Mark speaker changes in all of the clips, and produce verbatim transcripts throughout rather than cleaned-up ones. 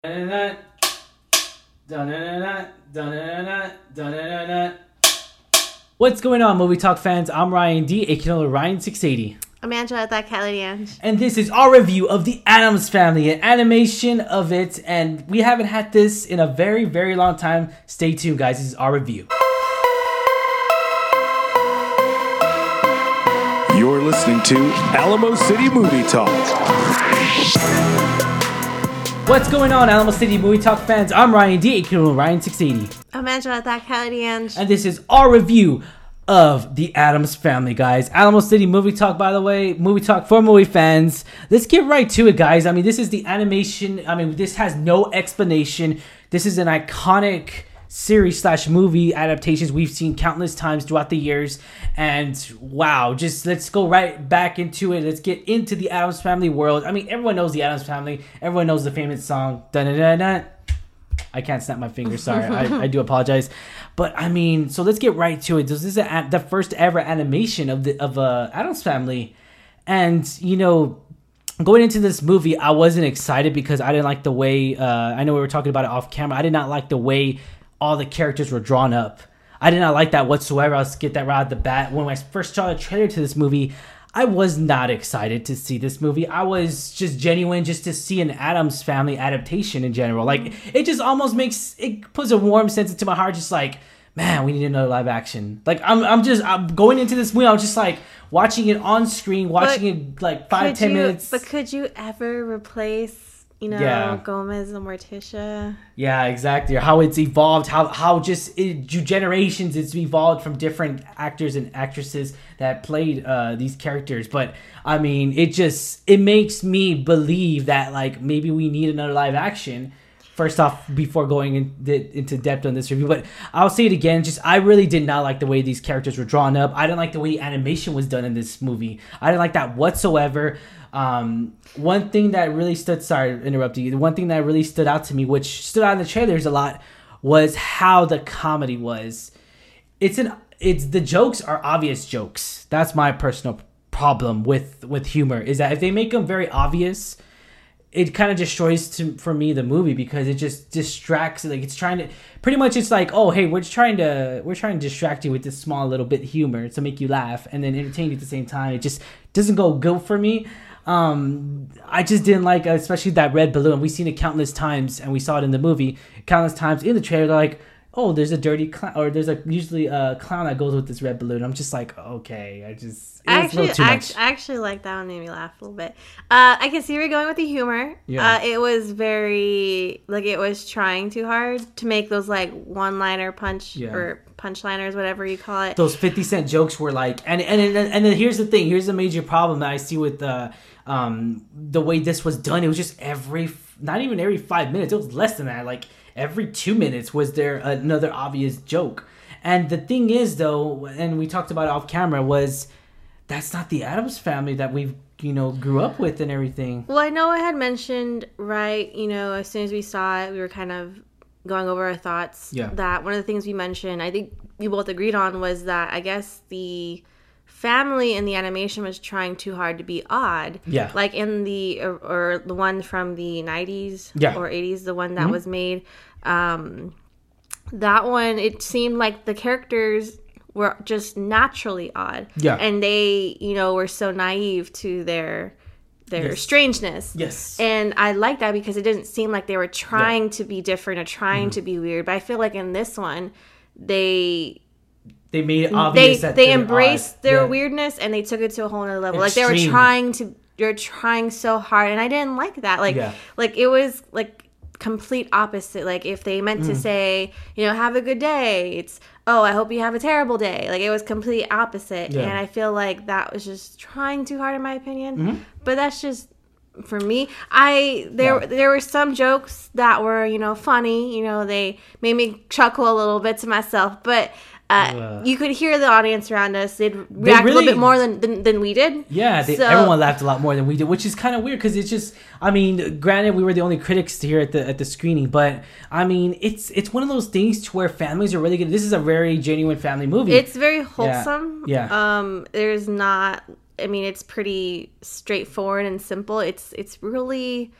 Speaker 1: What's going on, Movie Talk fans? I'm Ryan D, aka Ryan six eighty.
Speaker 2: I'm Angela, that Kelly Ange.
Speaker 1: And this is our review of The Addams Family, an animation of it, and we haven't had this in a very, very long time. Stay tuned, guys. This is our review.
Speaker 3: You're listening to Alamo City Movie Talk.
Speaker 1: What's going on, Alamo City Movie Talk fans? I'm Ryan D, aka Ryan six eighty.
Speaker 2: I'm Angela, that Kelly Ange.
Speaker 1: And this is our review of The Addams Family, guys. Alamo City Movie Talk, by the way, movie talk for movie fans. Let's get right to it, guys. I mean, this is the animation. I mean, this has no explanation. This is an iconic series slash movie adaptations we've seen countless times throughout the years. And wow, just let's go right back into it. Let's get into the Addams Family world. I mean, everyone knows the Addams Family. Everyone knows the famous song. Dun-dun-dun-dun. I can't snap my fingers. Sorry, I, I do apologize. But I mean, so let's get right to it. This is a, the first ever animation of the of uh, Addams Family, and you know, going into this movie, I wasn't excited because I didn't like the way. Uh, I know we were talking about it off camera. I did not like the way all the characters were drawn up. I did not like that whatsoever. I'll get that right out the bat. When I first saw the trailer to this movie, I was not excited to see this movie. I was just genuine just to see an Addams Family adaptation in general. Like, it just almost makes, it puts a warm sense into my heart, just like, man, we need another live action. Like, I'm I'm just, I'm going into this movie, I was just like, watching it on screen, watching it like five, ten
Speaker 2: you,
Speaker 1: minutes.
Speaker 2: But could you ever replace, you know,
Speaker 1: Yeah.
Speaker 2: Gomez and Morticia?
Speaker 1: Yeah, exactly. Or how it's evolved, how how just it, generations it's evolved from different actors and actresses that played uh, these characters. But I mean, it just it makes me believe that like maybe we need another live action. First off, before going in, into depth on this review, but I'll say it again. Just I really did not like the way these characters were drawn up. I didn't like the way animation was done in this movie. I didn't like that whatsoever. Um, one thing that really stood, sorry to interrupt you, the one thing that really stood out to me, which stood out in the trailers a lot, was how the comedy was. It's an, it's, the jokes are obvious jokes. That's my personal problem with, with humor, is that if they make them very obvious, it kind of destroys to, for me the movie, because it just distracts. Like, it's trying to, pretty much it's like, oh hey, we're just trying to we're trying to distract you with this small little bit of humor to make you laugh and then entertain you at the same time. It just doesn't go good for me. um I just didn't like, especially that red balloon. We've seen it countless times, and we saw it in the movie countless times in the trailer. They're like, oh, there's a dirty clown, or there's a usually a clown that goes with this red balloon. I'm just like, okay, I just it
Speaker 2: I
Speaker 1: was a little
Speaker 2: actually,
Speaker 1: too
Speaker 2: I
Speaker 1: much.
Speaker 2: actually, I actually like that one. Made me laugh a little bit. Uh, I can see where you're going with the humor.
Speaker 1: Yeah.
Speaker 2: Uh, it was very, like, it was trying too hard to make those, like, one-liner punch,
Speaker 1: Yeah.
Speaker 2: or punchliners, whatever you call it.
Speaker 1: Those fifty cent jokes were like, and and and, and then here's the thing. Here's the major problem that I see with uh, um the way this was done. It was just every, not even every five minutes. It was less than that. Like every two minutes was there another obvious joke. And the thing is, though, and we talked about it off camera, was that's not the Addams Family that we've, you know, grew up with and everything.
Speaker 2: Well, I know I had mentioned, right, you know, as soon as we saw it, we were kind of going over our thoughts.
Speaker 1: Yeah.
Speaker 2: That one of the things we mentioned, I think we both agreed on, was that I guess the family in the animation was trying too hard to be odd.
Speaker 1: Yeah.
Speaker 2: Like in the, or, or the one from the nineties
Speaker 1: Yeah.
Speaker 2: or eighties, the one that
Speaker 1: Mm-hmm.
Speaker 2: was made, um, that one, it seemed like the characters were just naturally odd.
Speaker 1: Yeah.
Speaker 2: And they, you know, were so naive to their their
Speaker 1: Yes.
Speaker 2: strangeness.
Speaker 1: Yes.
Speaker 2: And I like that because it didn't seem like they were trying to be different or trying
Speaker 1: Mm-hmm.
Speaker 2: to be weird. But I feel like in this one, they
Speaker 1: They made it
Speaker 2: they
Speaker 1: obvious that
Speaker 2: they
Speaker 1: they're
Speaker 2: embraced
Speaker 1: odd.
Speaker 2: their
Speaker 1: Yeah.
Speaker 2: weirdness, and they took it to a whole nother level. Like they were
Speaker 1: Extreme.
Speaker 2: trying to, they're trying so hard, and I didn't like that. Like
Speaker 1: Yeah.
Speaker 2: like it was like complete opposite. Like if they meant
Speaker 1: Mm.
Speaker 2: to say, you know, have a good day, it's, oh, I hope you have a terrible day. Like it was complete opposite.
Speaker 1: Yeah.
Speaker 2: And I feel like that was just trying too hard in my opinion.
Speaker 1: Mm-hmm.
Speaker 2: But that's just for me. I there
Speaker 1: Yeah.
Speaker 2: there were some jokes that were, you know, funny. You know, they made me chuckle a little bit to myself, but uh,
Speaker 1: Ugh.
Speaker 2: you could hear the audience around us. They'd react a
Speaker 1: really-
Speaker 2: little bit more than than, than we did.
Speaker 1: Yeah, they,
Speaker 2: So-
Speaker 1: everyone laughed a lot more than we did, which is kind of weird because it's just, I mean, granted we were the only critics here at the at the screening, but I mean, it's it's one of those things to where families are really good. This is a very genuine family movie.
Speaker 2: It's very wholesome.
Speaker 1: Yeah.
Speaker 2: Um, there's not. I mean, it's pretty straightforward and simple. It's it's really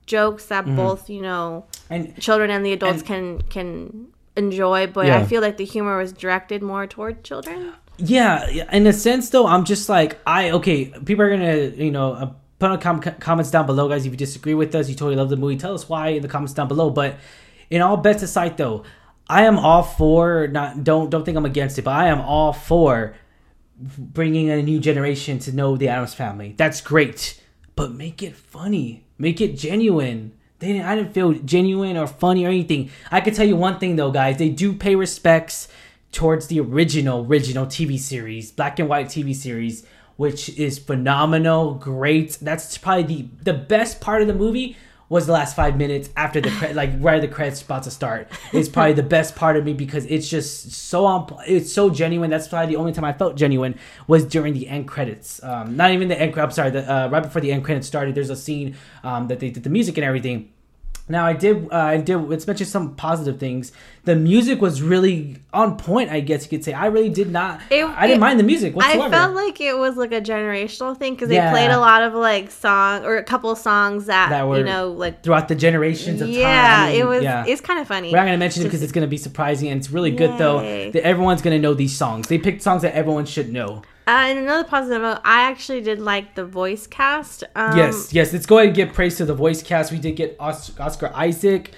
Speaker 2: jokes that mm-hmm. both, you know,
Speaker 1: and
Speaker 2: children and the adults and, can can enjoy, but yeah. I feel like the humor was directed more toward children.
Speaker 1: Yeah, in a sense, though, I'm just like, I, okay, people are going to, you know, uh, put on com- comments down below, guys. If you disagree with us, you totally love the movie, tell us why in the comments down below. But in all bets aside, though, I am all for, not don't don't think I'm against it, but I am all for bringing a new generation to know the Addams Family. That's great, but make it funny. Make it genuine. They didn't, I didn't feel genuine or funny or anything. I can tell you one thing, though, guys. They do pay respects towards the original, original T V series, black and white T V series, which is phenomenal, great. That's probably the, the best part of the movie was the last five minutes after the cre- like right the credits about to start. It's probably the best part of me because it's just so on. It's so genuine. That's probably the only time I felt genuine was during the end credits. Um, not even the end. I'm sorry. The, uh, right before the end credits started, there's a scene um, that they did the music and everything. Now I did, uh, I did. Let's mention some positive things. The music was really on point. I guess you could say. I really did not. It, I didn't it, mind the music whatsoever.
Speaker 2: I felt like it was like a generational thing because they yeah. played a lot of like song or a couple of songs that, that were, you know, like
Speaker 1: throughout the generations of
Speaker 2: yeah,
Speaker 1: time.
Speaker 2: Yeah, it was. Yeah. It's kind of funny.
Speaker 1: We're not gonna mention Just, it because it's gonna be surprising and it's really yay. good though. That everyone's gonna know these songs. They picked songs that everyone should know.
Speaker 2: Uh, and another positive note, I actually did like the voice cast. Um,
Speaker 1: yes, yes. Let's go ahead and give praise to the voice cast. We did get Oscar Isaac.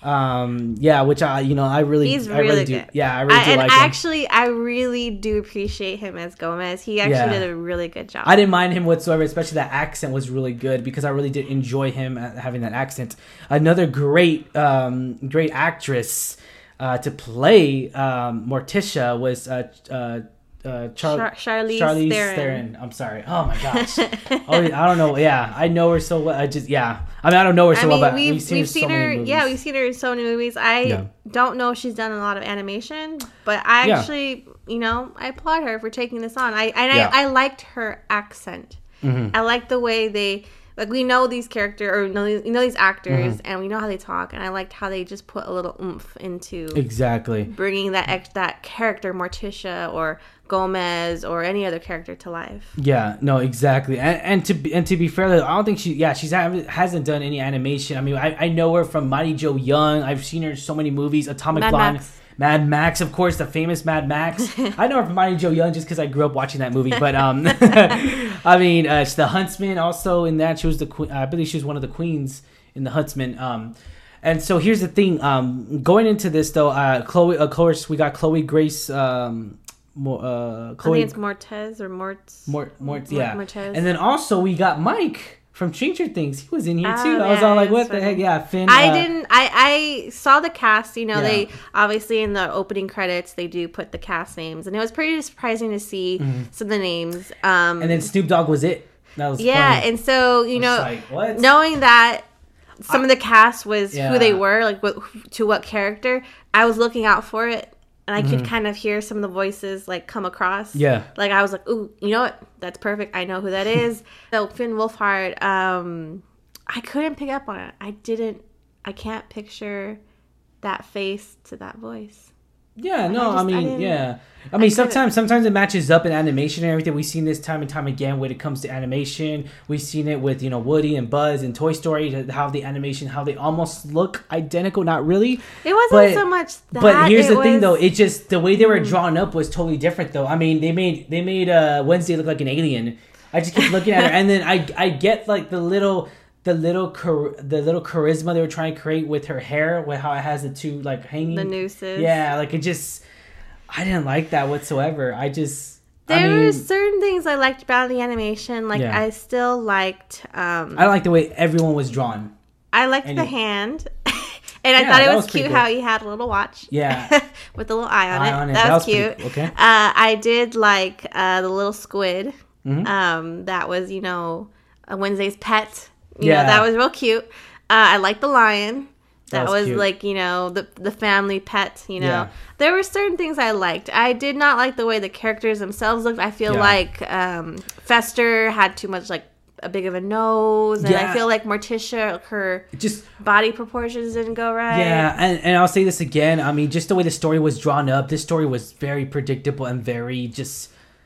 Speaker 1: Um, yeah, which I, you know, I really,
Speaker 2: he's
Speaker 1: I
Speaker 2: really,
Speaker 1: really
Speaker 2: good.
Speaker 1: do. Yeah, I really I, do
Speaker 2: and
Speaker 1: like him.
Speaker 2: Actually, I really do appreciate him as Gomez. He actually yeah. did a really good job.
Speaker 1: I didn't mind him whatsoever, especially that accent was really good because I really did enjoy him having that accent. Another great, um, great actress uh, to play um, Morticia was uh, uh, Uh, Char-
Speaker 2: Char- Charlize,
Speaker 1: Charlize
Speaker 2: Theron.
Speaker 1: Theron. I'm sorry. Oh my gosh. oh, I don't know. Yeah, I know her so well. I just yeah. I mean, I don't know her so I mean, well, but
Speaker 2: we've,
Speaker 1: we've seen,
Speaker 2: we've
Speaker 1: her,
Speaker 2: seen
Speaker 1: so
Speaker 2: her.
Speaker 1: many movies.
Speaker 2: Yeah, we've seen her in so many movies. I yeah. don't know if she's done a lot of animation, but I actually, yeah. you know, I applaud her for taking this on. I and yeah. I, I liked her accent.
Speaker 1: Mm-hmm.
Speaker 2: I liked the way they. Like, we know these characters, or know, you know these actors, mm-hmm. and we know how they talk, and I liked how they just put a little oomph into
Speaker 1: exactly
Speaker 2: bringing that ex- that character, Morticia, or Gomez, or any other character to life.
Speaker 1: Yeah, no, exactly. And, and to be, and to be fair, I don't think she, yeah, she's hasn't done any animation. I mean, I, I know her from Mighty Joe Young. I've seen her in so many movies. Atomic
Speaker 2: Mad
Speaker 1: Blonde.
Speaker 2: Max.
Speaker 1: Mad Max, of course, the famous Mad Max. I know her from Mighty Joe Young just because I grew up watching that movie. But um, I mean, uh, it's the Huntsman also in that. She was the queen. I believe she was one of the queens in the Huntsman. Um, and so here's the thing. Um, going into this though, uh, Chloe, of course, we got Chloe Grace. Um, More, uh, Chloe,
Speaker 2: I think it's Mortez or Mortz.
Speaker 1: Mort, Mort, yeah.
Speaker 2: Mortez.
Speaker 1: And then also we got Mike from Stranger Things. He was in here too.
Speaker 2: Oh,
Speaker 1: I was
Speaker 2: yeah,
Speaker 1: all like, "What the
Speaker 2: funny.
Speaker 1: heck?" Yeah, Finn.
Speaker 2: I
Speaker 1: uh,
Speaker 2: didn't. I I saw the cast. You know,
Speaker 1: Yeah.
Speaker 2: they obviously in the opening credits they do put the cast names, and it was pretty surprising to see
Speaker 1: Mm-hmm.
Speaker 2: some of the names. Um,
Speaker 1: And then Snoop Dogg was it. That was
Speaker 2: yeah,
Speaker 1: funny.
Speaker 2: and so you
Speaker 1: I was
Speaker 2: know,
Speaker 1: like, what?
Speaker 2: knowing that some
Speaker 1: I-
Speaker 2: of the cast was
Speaker 1: Yeah.
Speaker 2: who they were, like what to what character, I was looking out for it. And I
Speaker 1: Mm-hmm.
Speaker 2: could kind of hear some of the voices like come across.
Speaker 1: Yeah.
Speaker 2: Like I was like, ooh, you know what? That's perfect. I know who that is. So Finn Wolfhard, um, I couldn't pick up on it. I didn't. I can't picture that face to that voice.
Speaker 1: Yeah, no,
Speaker 2: I, just,
Speaker 1: I
Speaker 2: I
Speaker 1: mean,
Speaker 2: didn't-
Speaker 1: yeah. I mean,
Speaker 2: I
Speaker 1: sometimes sometimes it matches up in animation and everything. We've seen this time and time again when it comes to animation. We've seen it with, you know, Woody and Buzz and Toy Story, how the animation, how they almost look identical. Not really.
Speaker 2: It wasn't
Speaker 1: but,
Speaker 2: so much that.
Speaker 1: But here's
Speaker 2: it
Speaker 1: the thing,
Speaker 2: was-
Speaker 1: though. It just, the way they were drawn up was totally different, though. I mean, they made they made uh, Wednesday look like an alien. I just keep looking at her. And then I I get, like, the little... The little char- the little charisma they were trying to create with her hair, with how it has the two like hanging
Speaker 2: The nooses.
Speaker 1: Yeah, like it just, I didn't like that whatsoever. I just
Speaker 2: There
Speaker 1: I mean,
Speaker 2: were certain things I liked about the animation. Like
Speaker 1: Yeah.
Speaker 2: I still liked. Um,
Speaker 1: I like the way everyone was drawn.
Speaker 2: I liked
Speaker 1: and
Speaker 2: the
Speaker 1: it-
Speaker 2: hand, and I
Speaker 1: Yeah,
Speaker 2: thought it
Speaker 1: that
Speaker 2: was,
Speaker 1: was pretty
Speaker 2: cute
Speaker 1: cool.
Speaker 2: how he had a little watch.
Speaker 1: Yeah.
Speaker 2: with a little eye on
Speaker 1: Eye
Speaker 2: it.
Speaker 1: on it.
Speaker 2: That,
Speaker 1: That
Speaker 2: was,
Speaker 1: was pretty
Speaker 2: cute.
Speaker 1: cool. Okay.
Speaker 2: Uh, I did like uh, the little squid.
Speaker 1: Mhm.
Speaker 2: Um, that was you know a Wednesday's pet. You
Speaker 1: Yeah.
Speaker 2: know, that was real cute. Uh, I liked the lion. That,
Speaker 1: That was
Speaker 2: was,
Speaker 1: cute.
Speaker 2: like, you know, the the family pet, you know.
Speaker 1: Yeah.
Speaker 2: There were certain things I liked. I did not like the way the characters themselves looked. I feel
Speaker 1: Yeah.
Speaker 2: like um, Fester had too much, like, a big of a nose. And
Speaker 1: Yeah.
Speaker 2: I feel like Morticia, her
Speaker 1: Just
Speaker 2: body proportions didn't go right.
Speaker 1: yeah, and, and I'll say this again. I mean, just the way the story was drawn up, this story was very predictable and very just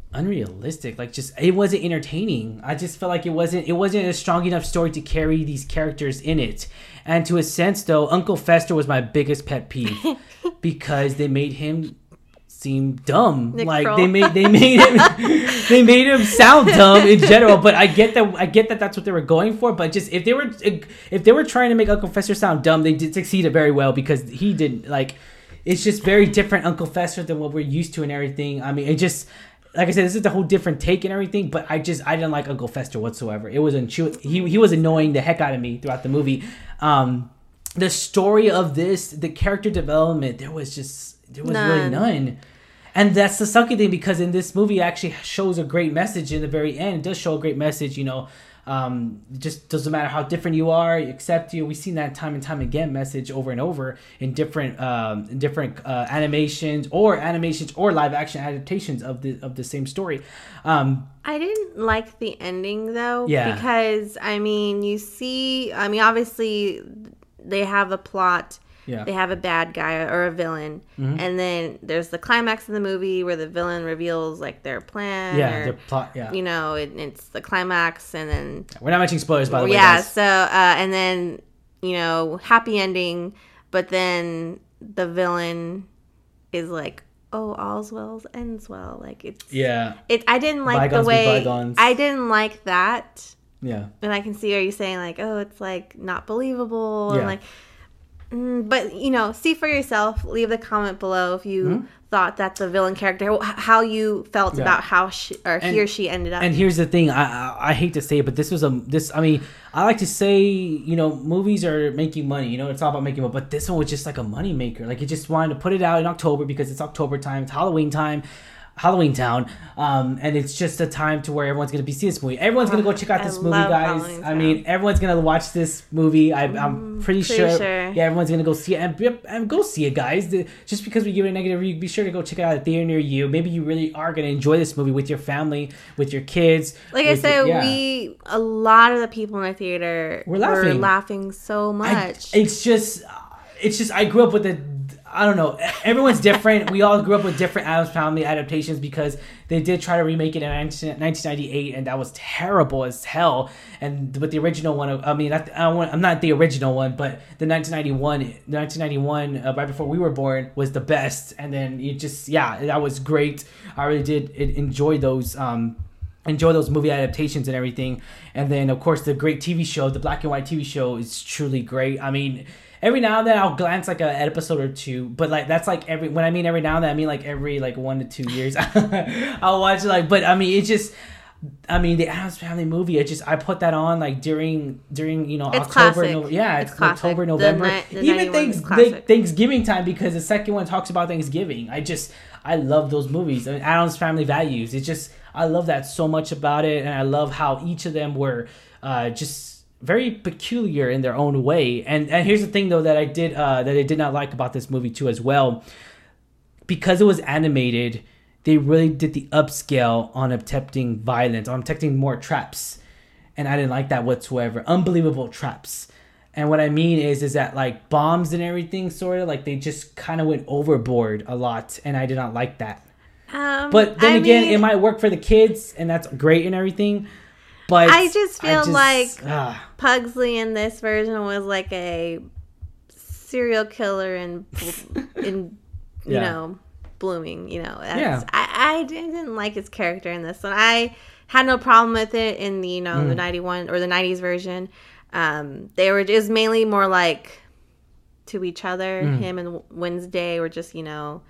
Speaker 1: unrealistic. Like, just it wasn't entertaining. I just felt like it wasn't it wasn't a strong enough story to carry these characters in it. And to a sense, though, Uncle Fester was my biggest pet peeve because they made him seem dumb.
Speaker 2: Nick
Speaker 1: like
Speaker 2: Kroll.
Speaker 1: they made they made him they made him sound dumb in general. But I get that I get that that's what they were going for. But just if they were if they were trying to make Uncle Fester sound dumb, they did succeed it very well because he didn't like. It's just very different Uncle Fester than what we're used to and everything. I mean, it just. Like I said, this is a whole different take and everything, but I just I didn't like Uncle Fester whatsoever. It was unchew- he he was annoying the heck out of me throughout the movie. Um, the story of this, the character development, there was just there was
Speaker 2: None.
Speaker 1: really none. And that's the sucky thing because in this movie it actually shows a great message in the very end. It does show a great message, you know. Um, it just doesn't matter how different you are, accept you. We've seen that time and time again message over and over in different um, in different uh, animations or animations or live action adaptations of the of the same story. Um,
Speaker 2: I didn't like the ending though,
Speaker 1: Yeah.
Speaker 2: because I mean, you see, I mean, obviously they have a plot.
Speaker 1: Yeah.
Speaker 2: They have a bad guy or a villain,
Speaker 1: Mhm.
Speaker 2: and then there's the climax of the movie where the villain reveals like their plan.
Speaker 1: yeah,
Speaker 2: or,
Speaker 1: the plot. Yeah,
Speaker 2: you know, it, it's the climax, and then
Speaker 1: we're not mentioning spoilers by the way.
Speaker 2: yeah.
Speaker 1: guys.
Speaker 2: So uh, and then you know, happy ending, but then the villain is like, "Oh, all's well ends well." Like it's
Speaker 1: Yeah,
Speaker 2: it. I didn't like
Speaker 1: Bygones
Speaker 2: the
Speaker 1: be
Speaker 2: way
Speaker 1: bygones.
Speaker 2: I didn't like that,
Speaker 1: yeah.
Speaker 2: and I can see are you saying like, "Oh, it's like not believable,"
Speaker 1: Yeah.
Speaker 2: and like. Mm, but you know, see for yourself. Leave the comment below if you
Speaker 1: Mhm.
Speaker 2: thought that the villain character, h- how you felt
Speaker 1: Yeah.
Speaker 2: about how she or
Speaker 1: And-
Speaker 2: he or she ended up.
Speaker 1: And here's the thing, I, I I hate to say it, but this was a this. I mean, I like to say, you know, movies are making money. You know, it's all about making money. But this one was just like a money maker. Like, it just wanted to put it out in October because it's October time, it's Halloween time, Halloween Town, um, and it's just a time to where everyone's gonna be seeing this movie. Everyone's gonna go check out
Speaker 2: I
Speaker 1: this movie,
Speaker 2: love
Speaker 1: guys.
Speaker 2: Halloween
Speaker 1: I mean,
Speaker 2: Town.
Speaker 1: everyone's gonna watch this movie. I, I'm pretty,
Speaker 2: pretty
Speaker 1: sure,
Speaker 2: sure.
Speaker 1: Yeah, everyone's gonna go see it, and, yep, and go see it, guys. The- just because we give it a negative review, be sure to go check it out at a theater near you. Maybe you really are gonna enjoy this movie with your family, with your kids.
Speaker 2: Like I
Speaker 1: with
Speaker 2: said,
Speaker 1: your- yeah.
Speaker 2: we a lot of the people in the theater
Speaker 1: We're laughing.
Speaker 2: laughing so
Speaker 1: I-
Speaker 2: much.
Speaker 1: it's just, it's just. I grew up with the. I don't know. Everyone's different. We all grew up with different Addams Family adaptations because they did try to remake it in nineteen ninety-eight, and that was terrible as hell. And with the original one, I mean, I, I don't want, I'm not the original one, but the nineteen ninety-one, the nineteen ninety-one, uh, right before we were born, was the best. And then you just, yeah, that was great. I really did enjoy those. Um, enjoy those movie adaptations and everything. And then, of course, the great T V show, the black and white T V show, is truly great. I mean, every now and then I'll glance like a, an episode or two, but like that's like every when I mean every now and then I mean like every like one to two years I'll watch like. But I mean, it's just, I mean, the Addams Family movie, it just, I put that on like during during you know
Speaker 2: It's
Speaker 1: October,
Speaker 2: classic.
Speaker 1: no, yeah,
Speaker 2: It's
Speaker 1: it's,
Speaker 2: classic.
Speaker 1: October,
Speaker 2: The
Speaker 1: November,
Speaker 2: ni- the
Speaker 1: even
Speaker 2: ninety-one
Speaker 1: thanks,
Speaker 2: is classic.
Speaker 1: Thanksgiving time, because the second one talks about Thanksgiving. I just, I love those movies. I mean, Addams Family Values. It's just, I love that so much about it, and I love how each of them were uh, just very peculiar in their own way. And and here's the thing though that I did uh, that I did not like about this movie too as well, because it was animated. They really did the upscale on attempting violence, on attempting more traps, and I didn't like that whatsoever. Unbelievable traps. And what I mean is, is that like bombs and everything, sort of like they just kind of went overboard a lot, and I did not like that.
Speaker 2: Um,
Speaker 1: But then
Speaker 2: I
Speaker 1: again,
Speaker 2: mean,
Speaker 1: it might work for the kids, and that's great and everything. But
Speaker 2: I just feel like
Speaker 1: ah,
Speaker 2: Pugsley in this version was like a serial killer in in you
Speaker 1: Yeah.
Speaker 2: know blooming. You know, That's,
Speaker 1: Yeah.
Speaker 2: I, I didn't like his character in this one. I had no problem with it in the you know
Speaker 1: Mm.
Speaker 2: the ninety-one or the nineties version. Um, they were just mainly more like to each other.
Speaker 1: Mm.
Speaker 2: Him and Wednesday were just you know.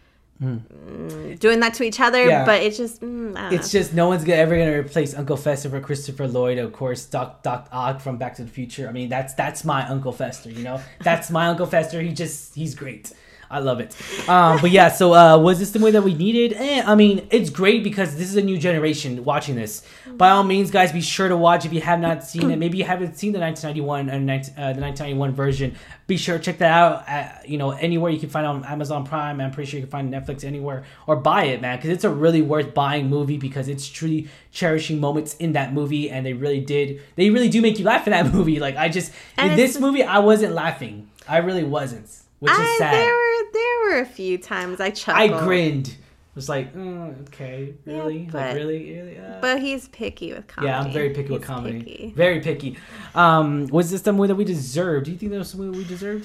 Speaker 2: Mm, doing that to each other,
Speaker 1: Yeah.
Speaker 2: but it's just mm, I don't
Speaker 1: it's
Speaker 2: know.
Speaker 1: just no one's gonna, ever gonna replace Uncle Fester for Christopher Lloyd, of course. Doc Doc Ock from Back to the Future. I mean, that's that's my Uncle Fester. You know, that's my Uncle Fester. He just he's great. I love it. Um, but yeah, so uh, was this the way that we needed? Eh, I mean, it's great because this is a new generation watching this. By all means, guys, be sure to watch if you have not seen it. Maybe you haven't seen the nineteen ninety-one and nineteen, uh, the nineteen ninety-one version. Be sure to check that out. At, you know, anywhere you can find it on Amazon Prime. I'm pretty sure you can find Netflix anywhere, or buy it, man, because it's a really worth buying movie because it's truly cherishing moments in that movie, and they really did. They really do make you laugh in that movie. Like I just
Speaker 2: And
Speaker 1: in this
Speaker 2: it's-
Speaker 1: movie, I wasn't laughing. I really wasn't, which is
Speaker 2: I,
Speaker 1: sad.
Speaker 2: There were there were a few times I
Speaker 1: I
Speaker 2: chuckled.
Speaker 1: grinned. was like, mm, okay, really,
Speaker 2: Yeah,
Speaker 1: like
Speaker 2: but-
Speaker 1: really, really. Uh.
Speaker 2: But he's picky with comedy.
Speaker 1: Yeah, I'm very picky with
Speaker 2: He's
Speaker 1: comedy.
Speaker 2: picky.
Speaker 1: Very picky. Um, was this the movie that we deserved? Do you think that was the movie we deserved?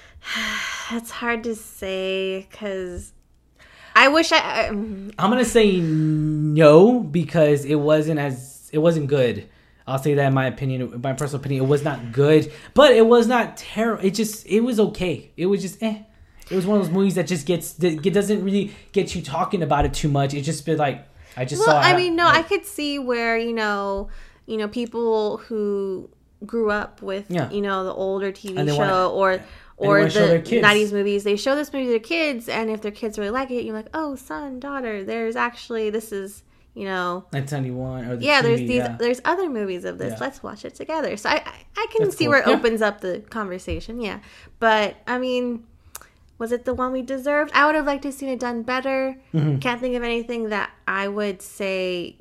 Speaker 2: It's hard to say because I wish I. I mm,
Speaker 1: I'm gonna say no because it wasn't as it wasn't good. I'll say that in my opinion, my personal opinion, it was not good, but it was not terrible. It just it was okay. It was just eh. It was one of those movies that just gets that it doesn't really get you talking about it too much. It just been like I just
Speaker 2: well,
Speaker 1: saw.
Speaker 2: I mean, no,
Speaker 1: like,
Speaker 2: I could see where you know, you know, people who grew up with
Speaker 1: Yeah.
Speaker 2: you know the older T V
Speaker 1: And they
Speaker 2: show
Speaker 1: wanna-
Speaker 2: or
Speaker 1: they
Speaker 2: or
Speaker 1: wanna show their
Speaker 2: the
Speaker 1: kids.
Speaker 2: nineties movies. They show this movie to their kids, and if their kids really like it, you're like, oh, son, daughter, there's actually this is you know.
Speaker 1: nineteen ninety-one or the
Speaker 2: Yeah,
Speaker 1: T V,
Speaker 2: there's these.
Speaker 1: yeah.
Speaker 2: There's other movies of this.
Speaker 1: Yeah.
Speaker 2: Let's watch it together. So I, I, I can
Speaker 1: That's
Speaker 2: see
Speaker 1: cool.
Speaker 2: where it
Speaker 1: Yeah.
Speaker 2: opens up the conversation. Yeah, but I mean, was it the one we deserved? I would have liked to have seen it done better.
Speaker 1: Mm-hmm.
Speaker 2: Can't think of anything that I would say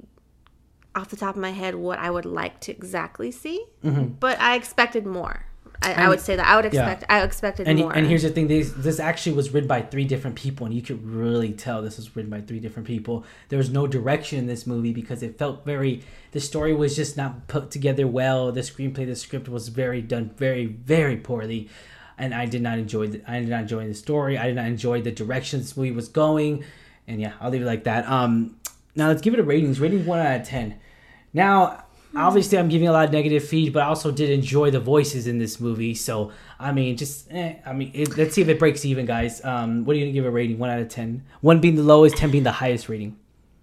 Speaker 2: off the top of my head what I would like to exactly see.
Speaker 1: Mm-hmm.
Speaker 2: But I expected more. I, I
Speaker 1: And-
Speaker 2: would say that I would
Speaker 1: yeah.
Speaker 2: expect. I expected
Speaker 1: And,
Speaker 2: more.
Speaker 1: and here's the thing: this this actually was written by three different people, and you could really tell this was written by three different people. There was no direction in this movie because it felt very. The story was just not put together well. The screenplay, the script was very done very very poorly, and I did not enjoy. The, I did not enjoy the story. I did not enjoy the direction this movie was going, and yeah, I'll leave it like that. Um, now let's give it a ratings. Rating one out of ten. Now. Obviously, I'm giving a lot of negative feed, but I also did enjoy the voices in this movie. So, I mean, just, eh, I mean, it, let's see if it breaks even, guys. Um, what are you going to give a rating? one out of ten? one being the lowest, ten being the highest rating.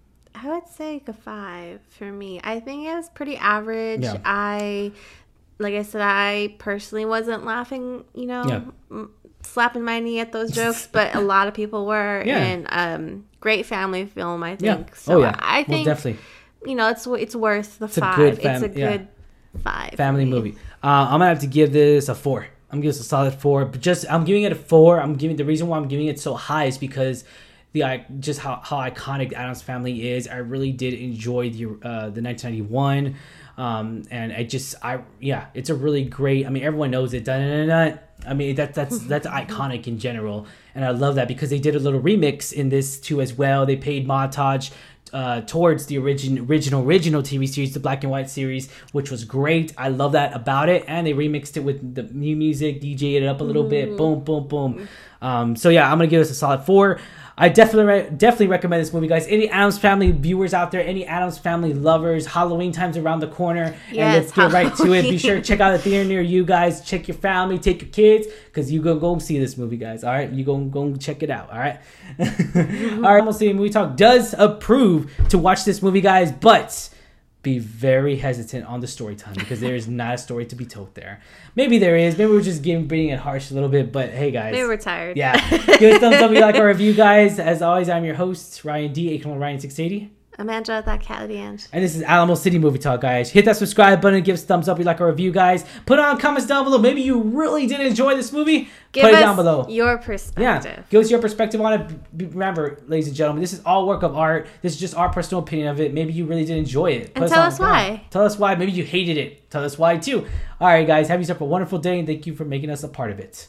Speaker 2: I would say like a five for me. I think it was pretty average.
Speaker 1: Yeah.
Speaker 2: I, like I said, I personally wasn't laughing, you know,
Speaker 1: Yeah.
Speaker 2: m- slapping my knee at those jokes, but a lot of people were.
Speaker 1: Yeah.
Speaker 2: And um, great family film, I
Speaker 1: Yeah.
Speaker 2: think. So
Speaker 1: oh, yeah.
Speaker 2: I think,
Speaker 1: well, definitely.
Speaker 2: you know, it's it's worth the
Speaker 1: It's a
Speaker 2: five.
Speaker 1: good fam-
Speaker 2: it's a
Speaker 1: yeah.
Speaker 2: good five.
Speaker 1: Family
Speaker 2: for me.
Speaker 1: movie. Uh, I'm going to have to give this a four. I'm giving this a solid four. But just, I'm giving it a four. I'm giving, the reason why I'm giving it so high is because the I just how, how iconic the Addams Family is. I really did enjoy the uh, the nineteen ninety-one, um, and I just I yeah, it's a really great. I mean, everyone knows it. Dun-dun-dun-dun. I mean, that that's that's iconic in general, and I love that because they did a little remix in this too as well. They paid montage. Uh, towards the origin, original original T V series, the black and white series, which was great. I love that about it, and they remixed it with the new music, D J'd it up a little bit, boom, boom, boom. Um, so yeah, I'm gonna give this a solid four. I definitely re- definitely recommend this movie, guys. Any Addams Family viewers out there, any Addams Family lovers, Halloween time's around the corner, and
Speaker 2: Yes,
Speaker 1: let's get right to it. Be
Speaker 2: Halloween.
Speaker 1: sure to check out the theater near you guys. Check your family, take your kids, because you gonna go see this movie, guys. All right, you gonna go check it out. All right, all right. Almost City Movie Talk does approve to watch this movie, guys, but be very hesitant on the story time because there is not a story to be told there. Maybe there is. Maybe we're just giving bringing it harsh a little bit, but hey, guys.
Speaker 2: Maybe we're tired.
Speaker 1: Yeah. Give us a thumbs up if you like our review, guys. As always, I'm your host, Ryan D, aka Ryan six eighty.
Speaker 2: Amanda, that cat at the end.
Speaker 1: And this is Alamo City Movie Talk, guys. Hit that subscribe button. Give us a thumbs up if you like our review, guys. Put on comments down below. Maybe you really did enjoy this movie.
Speaker 2: Give
Speaker 1: Put
Speaker 2: us
Speaker 1: it down below.
Speaker 2: your
Speaker 1: Yeah.
Speaker 2: perspective.
Speaker 1: Give us your perspective on it. B- Remember, ladies and gentlemen, this is all work of art. This is just our personal opinion of it. Maybe you really did enjoy it.
Speaker 2: And
Speaker 1: Put
Speaker 2: tell
Speaker 1: on-
Speaker 2: us why.
Speaker 1: Tell us why. Maybe you hated it. Tell us why, too. All right, guys. Have yourself a wonderful day, and thank you for making us a part of it.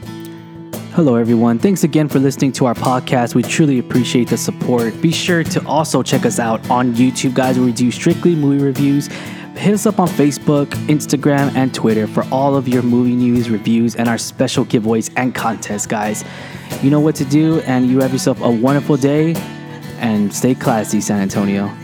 Speaker 1: Hello, everyone. Thanks again for listening to our podcast. We truly appreciate the support. Be sure to also check us out on YouTube, guys, where we do strictly movie reviews. Hit us up on Facebook, Instagram, and Twitter for all of your movie news, reviews, and our special giveaways and contests, guys. You know what to do, and you have yourself a wonderful day, and stay classy, San Antonio.